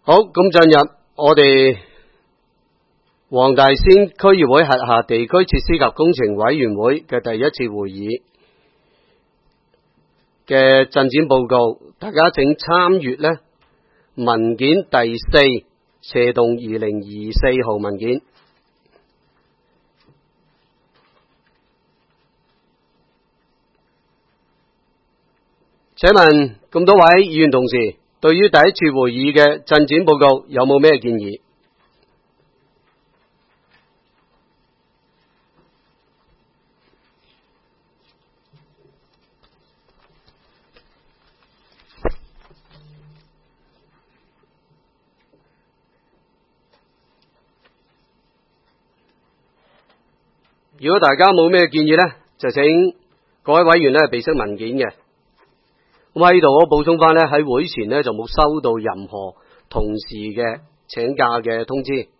好，咁進入我哋黃大仙區議會轄下地區設施及工程委員會嘅第一次會議嘅進展報告，大家請參閱呢文件第4/2024號文件。請問咁多位議員同事，對於第一次會議嘅進展報告有冇咩建議？如果大家冇咩建議呢，就請各位委員呢備悉文件嘅。咁喺度我補充翻呢，喺會前呢就冇收到任何同事嘅請假嘅通知。